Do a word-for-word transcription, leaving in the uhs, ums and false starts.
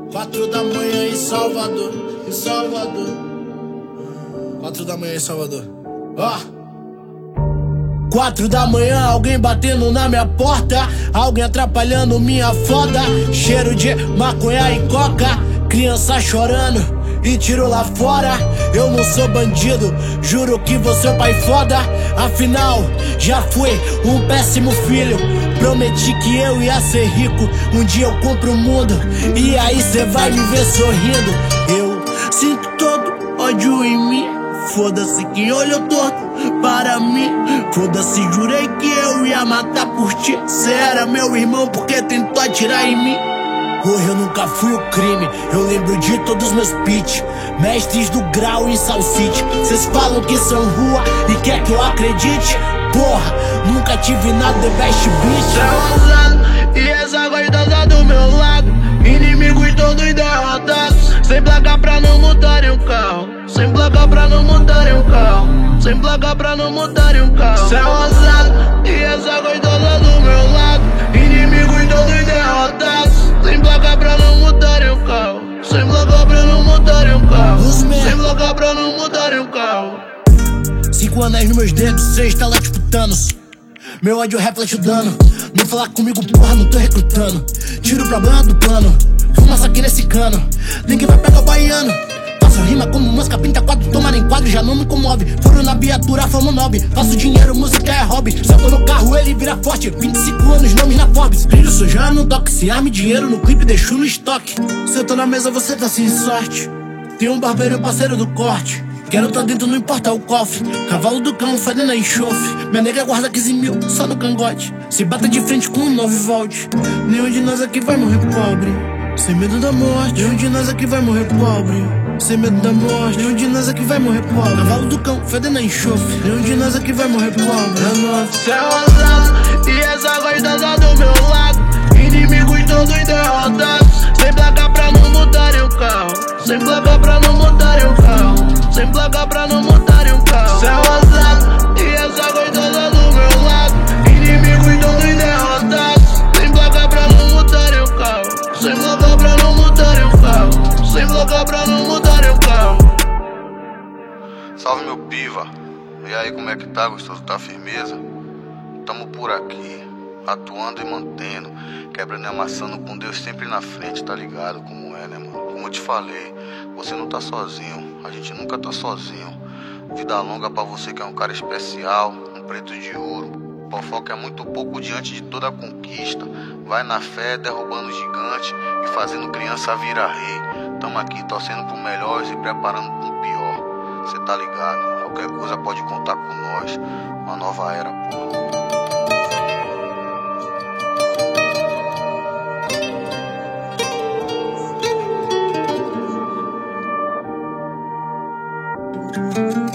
Quatro da manhã em Salvador, em Salvador. Quatro da manhã em Salvador. Ó. Quatro da manhã, alguém batendo na minha porta, alguém atrapalhando minha foda. Cheiro de maconha e coca, criança chorando e tiro lá fora. Eu não sou bandido, juro que vou ser pai foda. Afinal, já fui um péssimo filho. Prometi que eu ia ser rico, um dia eu compro o mundo, e aí cê vai me ver sorrindo. Eu sinto todo ódio em mim, foda-se quem olhou torto para mim. Foda-se, jurei que eu ia matar por ti. Cê era meu irmão porque tentou atirar em mim. Hoje eu nunca fui o crime, eu lembro de todos meus pitch, mestres do grau em South City. Cês falam que são rua e quer que eu acredite? Porra, nunca tive nada de best bitch. Cê é ousado e essa gostosa do meu lado, inimigos todos derrotados, sem placa pra não mudarem o carro, sem placa pra não mudarem o carro, sem placa pra não mudarem o carro. Cê é ousado e essa gostosa do meu lado, inimigos todos derrotados, sem placa pra não mudarem o carro, sem placa pra não mudarem o carro, sem placa pra não mudarem o carro. Cinco anéis nos meus dedos, seis tela tipo Thanos. Meu ódio reflete o dano. Não falar comigo, porra, não tô recrutando. Tiro o problema do plano, fumaça aqui nesse cano. Ninguém vai pegar o baiano. Faço rima como música, pinta quadro, toma em quadro, já não me comove. Furo na viatura, fama nobre. Faço dinheiro, música é hobby. Se eu tô no carro, ele vira forte. Vinte e cinco anos, nomes na Forbes. Brilho sujar no toque, se arme dinheiro no clipe, deixo no estoque. Se eu tô na mesa, você tá sem sorte. Tem um barbeiro parceiro do corte. Quero tá dentro, não importa o cofre. Cavalo do cão fedendo a enxofre. Minha nega guarda quinze mil só no cangote. Se bata de frente com um nove volt. Nenhum de nós aqui vai morrer pobre, sem medo da morte. Nenhum de nós aqui vai morrer pobre, sem medo da morte. Nenhum de nós aqui vai morrer pobre. Cavalo do cão fedendo a enxofre. Nenhum de nós aqui vai morrer pobre. É nóis. Cê é ousado e essa gostosa do meu lado, inimigos todos derrotados, sem placa pra não mudarem o carro, sem placa pra não mudarem o carro, sem placa pra não mudarem o carro. Cê é ousado e essa gostosa do meu lado, inimigos todos derrotados, sem placa pra não mudarem o carro, sem placa pra não mudarem o carro, sem placa pra não mudarem o carro. Salve meu piva, e aí como é que tá, gostoso? Tá firmeza? Tamo por aqui, atuando e mantendo, quebrando e amassando com Deus sempre na frente, tá ligado como é, né, mano? Como eu te falei, você não tá sozinho, a gente nunca tá sozinho. Vida longa pra você que é um cara especial, um preto de ouro. Fofoca é muito pouco diante de toda a conquista. Vai na fé, derrubando gigante e fazendo criança virar rei. Tamo aqui torcendo pro melhor e se preparando pro pior. Cê tá ligado, qualquer coisa pode contar com nós. Uma nova era, pô.